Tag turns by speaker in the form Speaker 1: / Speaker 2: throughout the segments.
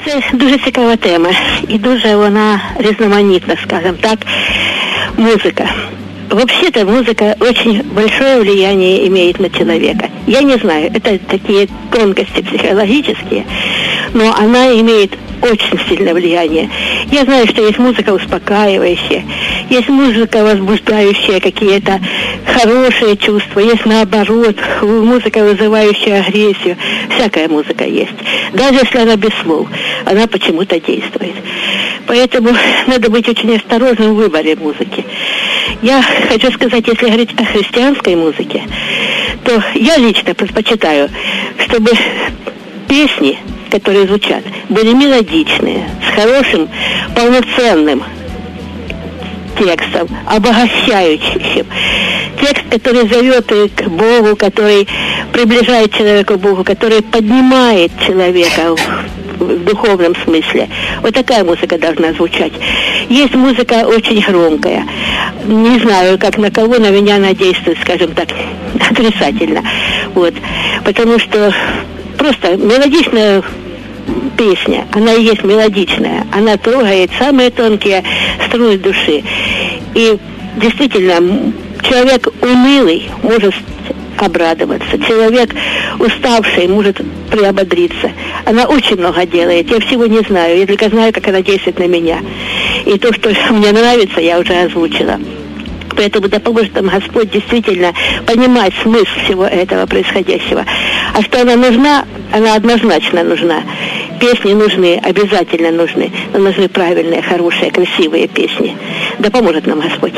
Speaker 1: Це дуже цікава тема і дуже вона різноманітна, скажем так, музыка. Вообще-то музыка очень большое влияние имеет на человека. Я не знаю, это такие тонкости психологические, но она имеет очень сильное влияние. Я знаю, что есть музыка успокаивающая, есть музыка возбуждающая какие-то хорошие чувства, есть наоборот, музыка вызывающая агрессию. Всякая музыка есть. Даже если она без слов, она почему-то действует. Поэтому надо быть очень осторожным в выборе музыки. Я хочу сказать, если говорить о христианской музыке, то я лично предпочитаю, чтобы песни, которые звучат, были мелодичные, с хорошим, полноценным текстом, обогащающим. Текст, который зовет к Богу, который приближает человека к Богу, который поднимает человека в духовном смысле. Вот такая музыка должна звучать. Есть музыка очень громкая. Не знаю, как на кого, на меня она действует, скажем так, отрицательно. Вот. Потому что просто мелодичная песня, она и есть мелодичная. Она трогает самые тонкие струны души. И действительно, человек унылый может обрадоваться. Человек уставший может приободриться. Она очень много делает. Я всего не знаю. Я только знаю, как она действует на меня. И то, что мне нравится, я уже озвучила. Поэтому да поможет нам Господь действительно понимать смысл всего этого происходящего. А что она нужна, она однозначно нужна. Песни нужны, обязательно нужны. Но нужны правильные, хорошие, красивые песни. Да поможет нам Господь.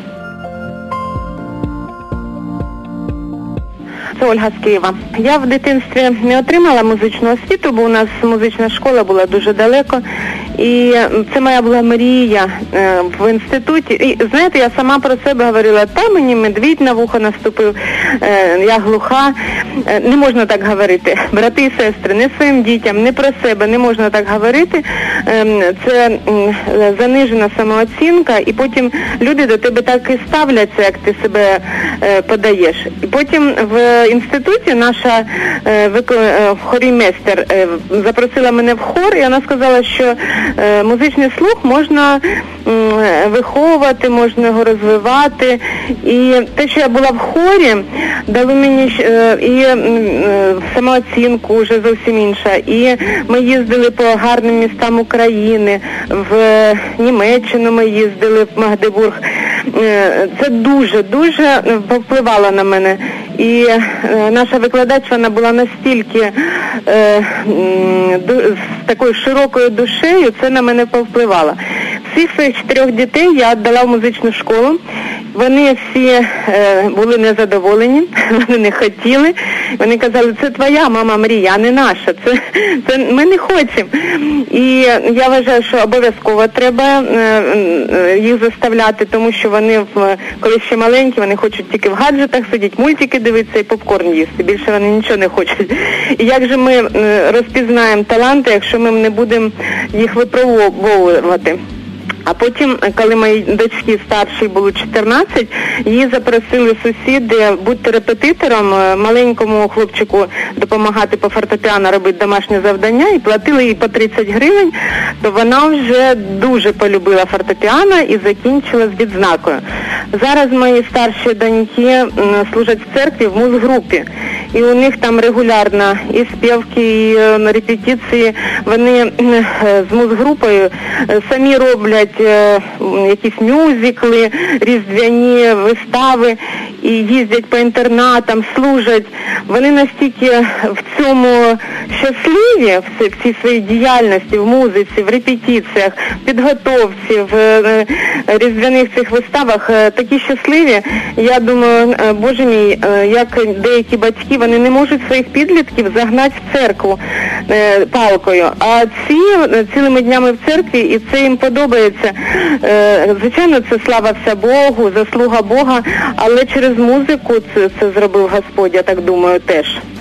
Speaker 2: Це Ольга з Києва. Я в дитинстві не отримала музичну освіту, бо у нас музична школа була дуже далеко. І це моя була мрія в інституті. І знаєте, я сама про себе говорила, та мені медвідь на вухо наступив, я глуха. Не можна так говорити. Брати і сестри, не своїм дітям, не про себе, не можна так говорити. Це занижена самооцінка, і потім люди до тебе так і ставляться, як ти себе подаєш. І потім в інституті наша хорімейстер запросила мене в хор, і вона сказала, що музичний слух можна виховувати, можна його розвивати. І те, що я була в хорі, дало мені і самооцінку вже зовсім інша. І ми їздили по гарним містам України, в Німеччину ми їздили, в Магдебург. Це дуже повпливало на мене. І наша викладач, вона була настільки з такою широкою душею, це на мене повпливало. Всіх своїх 4 дітей я віддала в музичну школу. Вони всі були незадоволені, вони не хотіли. Вони казали, це твоя, мама, мрія, а не наша. Це ми не хочемо. І я вважаю, що обов'язково треба їх заставляти, тому що вони, коли ще маленькі, вони хочуть тільки в гаджетах сидіти, мультики дивитися і попкорн їсти. Більше вони нічого не хочуть. І як же ми розпізнаємо таланти, якщо ми не будемо їх випробовувати? А потім, коли моїй дочці старшій було 14, її запросили сусіди бути репетитором, маленькому хлопчику допомагати по фортепіано робити домашнє завдання, і платили їй по 30 гривень, то вона вже дуже полюбила фортепіано і закінчила з відзнакою. Зараз мої старші доньки служать в церкві в музгрупі. І у них там регулярно і співки, і репетиції. Вони з музгрупою самі роблять якісь мюзикли, різдвяні вистави, і їздять по інтернатам, служать. Вони настільки в цьому щасливі, в цій своїй діяльності, в музиці, в репетиціях, в підготовці, в різдвяних цих виставах, такі щасливі. Я думаю, Боже мій, як деякі батьки, вони не можуть своїх підлітків загнати в церкву палкою, а ці цілими днями в церкві, і це їм подобається. Звичайно, це слава вся Богу, заслуга Бога, але через музику це зробив Господь, я так думаю, теж.